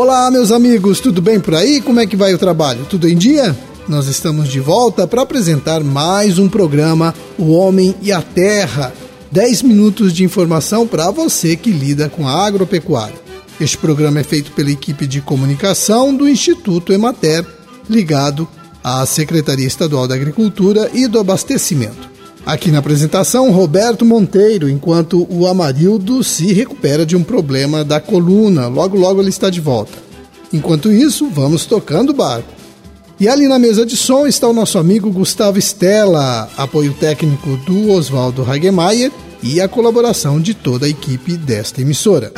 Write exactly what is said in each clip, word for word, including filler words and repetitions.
Olá, meus amigos, tudo bem por aí? Como é que vai o trabalho? Tudo em dia? Nós estamos de volta para apresentar mais um programa, O Homem e a Terra. dez minutos de informação para você que lida com a agropecuária. Este programa é feito pela equipe de comunicação do Instituto Emater, ligado à Secretaria Estadual da Agricultura e do Abastecimento. Aqui na apresentação, Roberto Monteiro, enquanto o Amarildo se recupera de um problema da coluna. Logo, logo ele está de volta. Enquanto isso, vamos tocando o barco. E ali na mesa de som está o nosso amigo Gustavo Stella, apoio técnico do Oswaldo Hagemeyer e a colaboração de toda a equipe desta emissora.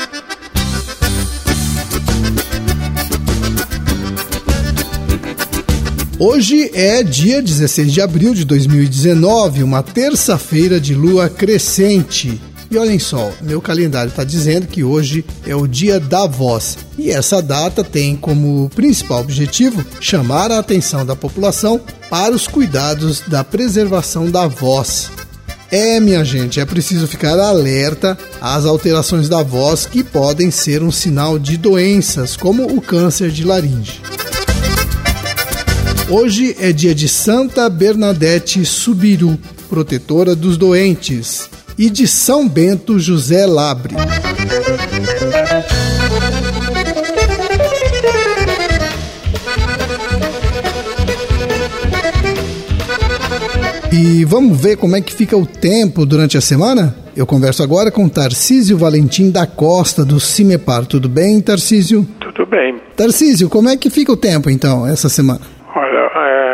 Hoje é dia dezesseis de abril de dois mil e dezenove, uma terça-feira de lua crescente. E olhem só, meu calendário está dizendo que hoje é o dia da voz. E essa data tem como principal objetivo chamar a atenção da população para os cuidados da preservação da voz. É, minha gente, é preciso ficar alerta às alterações da voz que podem ser um sinal de doenças, como o câncer de laringe. Hoje é dia de Santa Bernadette Subiru, protetora dos doentes, e de São Bento José Labre. E vamos ver como é que fica o tempo durante a semana? Eu converso agora com Tarcísio Valentim da Costa, do Cimepar. Tudo bem, Tarcísio? Tudo bem. Tarcísio, como é que fica o tempo, então, essa semana? Olha,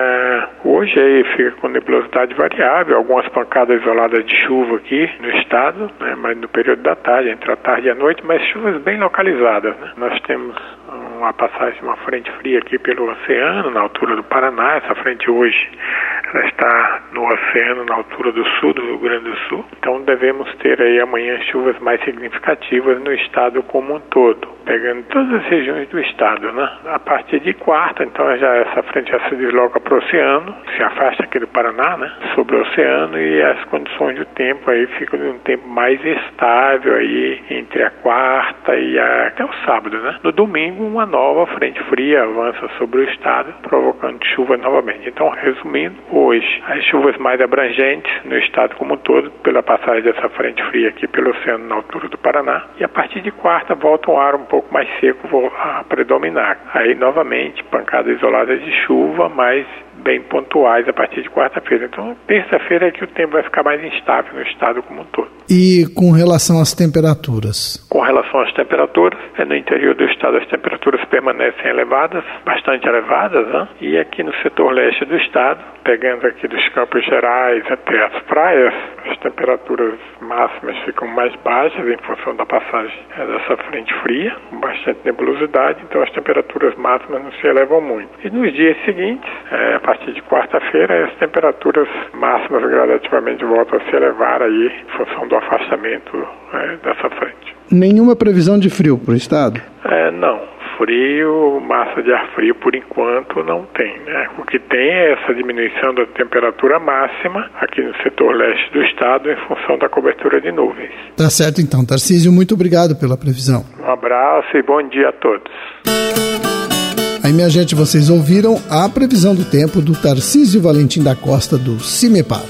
é, hoje aí fica com nebulosidade variável, algumas pancadas isoladas de chuva aqui no estado, né, mas no período da tarde, entre a tarde e a noite, mas chuvas bem localizadas, né? Nós temos uma passagem de uma frente fria aqui pelo oceano, na altura do Paraná. Essa frente hoje ela está no oceano, na altura do sul do Rio Grande do Sul. Então devemos ter aí amanhã chuvas mais significativas no estado como um todo, pegando todas as regiões do estado, né? A partir de quarta, então já essa frente já se desloca para o oceano, se afasta aqui do Paraná, né? Sobre o oceano, e as condições do tempo aí ficam de um tempo mais estável aí entre a quarta e a, até o sábado, né? No domingo, uma nova frente fria avança sobre o estado, provocando chuva novamente. Então, resumindo, hoje as chuvas mais abrangentes no estado como um todo, pela passagem dessa frente fria aqui pelo oceano na altura do Paraná, e a partir de quarta volta um ar um pouco mais seco a predominar. Aí novamente pancadas isoladas de chuva, mas bem pontuais a partir de quarta-feira. Então, terça-feira é que o tempo vai ficar mais instável no estado como um todo. E com relação às temperaturas? Com relação às temperaturas, no interior do estado as temperaturas permanecem elevadas, bastante elevadas, né? E aqui no setor leste do estado, pegando aqui dos Campos Gerais até as praias, as temperaturas máximas ficam mais baixas em função da passagem dessa frente fria, com bastante nebulosidade, então as temperaturas máximas não se elevam muito. E nos dias seguintes, é, a partir de quarta-feira, as temperaturas máximas gradativamente voltam a se elevar aí em função do afastamento é, dessa frente. Nenhuma previsão de frio para o estado? É, não. Frio, massa de ar frio, por enquanto, não tem, né? O que tem é essa diminuição da temperatura máxima aqui no setor leste do estado em função da cobertura de nuvens. Tá certo então, Tarcísio, muito obrigado pela previsão. Um abraço e bom dia a todos. Aí, minha gente, vocês ouviram a previsão do tempo do Tarcísio Valentim da Costa, do Cimepar.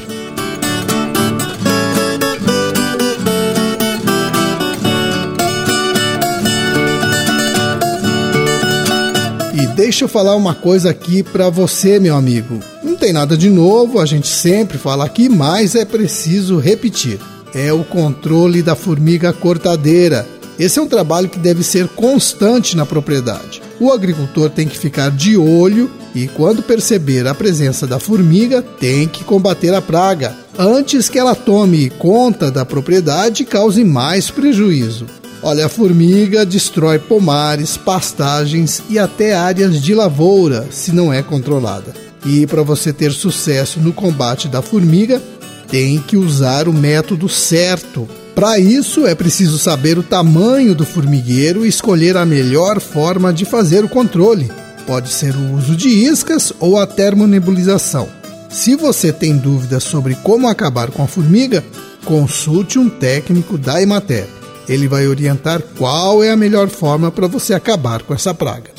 E deixa eu falar uma coisa aqui para você, meu amigo. Não tem nada de novo, a gente sempre fala aqui, mas é preciso repetir. É o controle da formiga cortadeira. Esse é um trabalho que deve ser constante na propriedade. O agricultor tem que ficar de olho e, quando perceber a presença da formiga, tem que combater a praga, antes que ela tome conta da propriedade e cause mais prejuízo. Olha, a formiga destrói pomares, pastagens e até áreas de lavoura, se não é controlada. E para você ter sucesso no combate da formiga, tem que usar o método certo. Para isso, é preciso saber o tamanho do formigueiro e escolher a melhor forma de fazer o controle. Pode ser o uso de iscas ou a termonebulização. Se você tem dúvidas sobre como acabar com a formiga, consulte um técnico da Emater. Ele vai orientar qual é a melhor forma para você acabar com essa praga.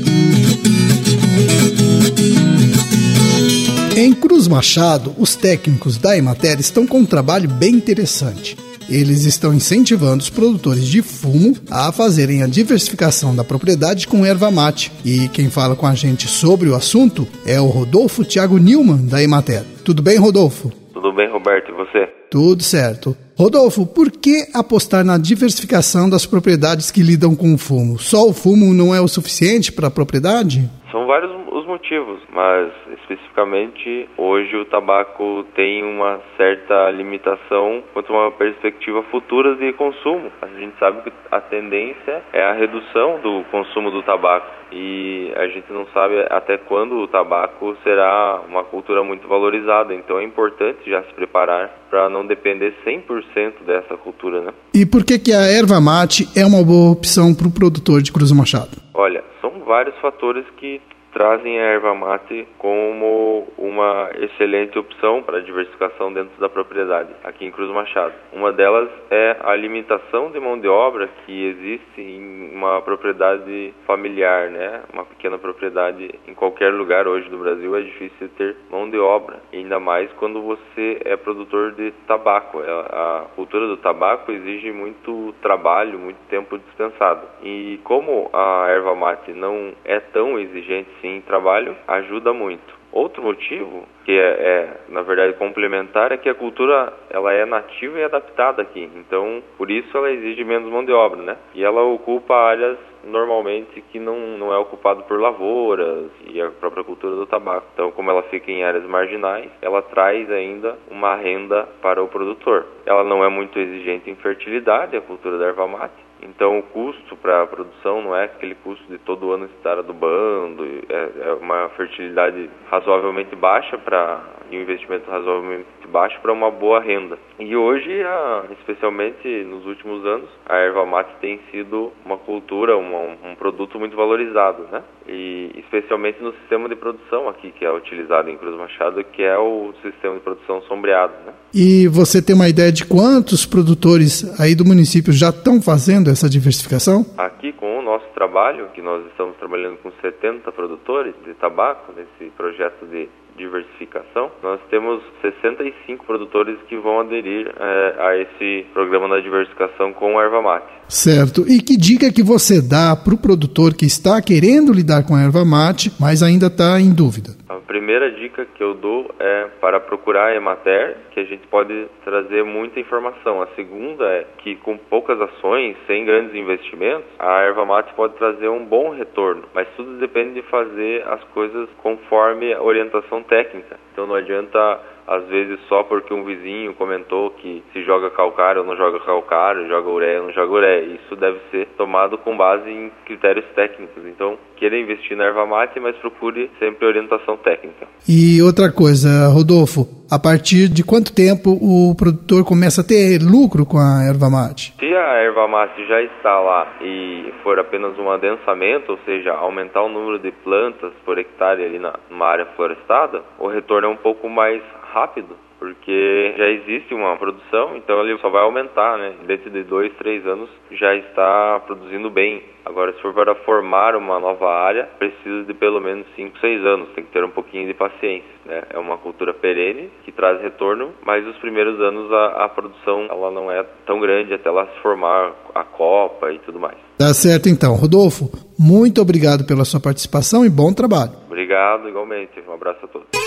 Em Cruz Machado, os técnicos da Emater estão com um trabalho bem interessante. Eles estão incentivando os produtores de fumo a fazerem a diversificação da propriedade com erva mate. E quem fala com a gente sobre o assunto é o Rodolfo Thiago Nilman, da Emater. Tudo bem, Rodolfo? Tudo bem, Roberto, e você? Tudo certo. Rodolfo, por que apostar na diversificação das propriedades que lidam com o fumo? Só o fumo não é o suficiente para a propriedade? São vários os motivos, mas especificamente hoje o tabaco tem uma certa limitação quanto a uma perspectiva futura de consumo. A gente sabe que a tendência é a redução do consumo do tabaco e a gente não sabe até quando o tabaco será uma cultura muito valorizada, então é importante já se preparar para não depender cem por cento dessa cultura, né? E por que que a erva mate é uma boa opção para o produtor de Cruz Machado? Olha, são vários fatores que trazem a erva mate como uma excelente opção para a diversificação dentro da propriedade, aqui em Cruz Machado. Uma delas é a limitação de mão de obra que existe em uma propriedade familiar, né? Uma pequena propriedade em qualquer lugar hoje do Brasil é difícil ter mão de obra, ainda mais quando você é produtor de tabaco. A cultura do tabaco exige muito trabalho, muito tempo dispensado. E como a erva mate não é tão exigente em trabalho, ajuda muito. Outro motivo, que é, é, na verdade, complementar, é que a cultura ela é nativa e adaptada aqui. Então, por isso ela exige menos mão de obra, né? E ela ocupa áreas, normalmente, que não, não é ocupado por lavouras e a própria cultura do tabaco. Então, como ela fica em áreas marginais, ela traz ainda uma renda para o produtor. Ela não é muito exigente em fertilidade, a cultura da erva mate. Então o custo para a produção não é aquele custo de todo ano estar adubando, é, é uma fertilidade razoavelmente baixa para e um investimento razoavelmente baixo para uma boa renda. E hoje, a, especialmente nos últimos anos, a erva mate tem sido uma cultura, uma, um produto muito valorizado, né? E especialmente no sistema de produção aqui que é utilizado em Cruz Machado, que é o sistema de produção sombreado, né? E você tem uma ideia de quantos produtores aí do município já estão fazendo essa diversificação? Aqui com o nosso trabalho, que nós estamos trabalhando com setenta produtores de tabaco nesse projeto de diversificação, nós temos sessenta e cinco produtores que vão aderir é, a esse programa da diversificação com a erva mate. Certo. E que dica que você dá para o produtor que está querendo lidar com a erva mate, mas ainda está em dúvida? A primeira dica que eu dou é para procurar a Emater, que a gente pode trazer muita informação. A segunda é que com poucas ações, sem grandes investimentos, a erva mate pode trazer um bom retorno, mas tudo depende de fazer as coisas conforme a orientação técnica. Então não adianta, às vezes, só porque um vizinho comentou que se joga calcário ou não joga calcário, joga ureia ou não joga ureia. Isso deve ser tomado com base em critérios técnicos. Então, queira investir na erva mate, mas procure sempre orientação técnica. E outra coisa, Rodolfo, a partir de quanto tempo o produtor começa a ter lucro com a erva mate? Se a erva mate já está lá e for apenas um adensamento, ou seja, aumentar o número de plantas por hectare ali na, numa área florestada, o retorno é um pouco mais rápido, porque já existe uma produção, então ele só vai aumentar, né? Dentro de dois, três anos já está produzindo bem. Agora, se for para formar uma nova área, precisa de pelo menos cinco, seis anos, tem que ter um pouquinho de paciência, né? É uma cultura perene que traz retorno, mas os primeiros anos a, a produção ela não é tão grande até ela se formar a copa e tudo mais. Tá certo então. Rodolfo, muito obrigado pela sua participação e bom trabalho. Obrigado, igualmente. Um abraço a todos.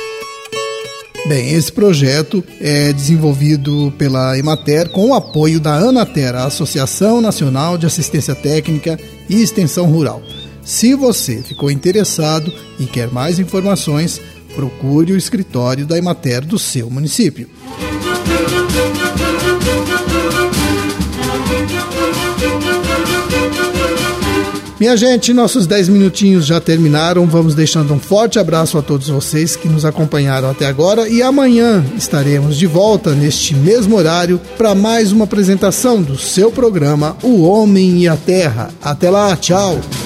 Bem, esse projeto é desenvolvido pela Emater com o apoio da Anater, a Associação Nacional de Assistência Técnica e Extensão Rural. Se você ficou interessado e quer mais informações, procure o escritório da Emater do seu município. Minha gente, nossos dez minutinhos já terminaram. Vamos deixando um forte abraço a todos vocês que nos acompanharam até agora e amanhã estaremos de volta neste mesmo horário para mais uma apresentação do seu programa O Homem e a Terra. Até lá, tchau!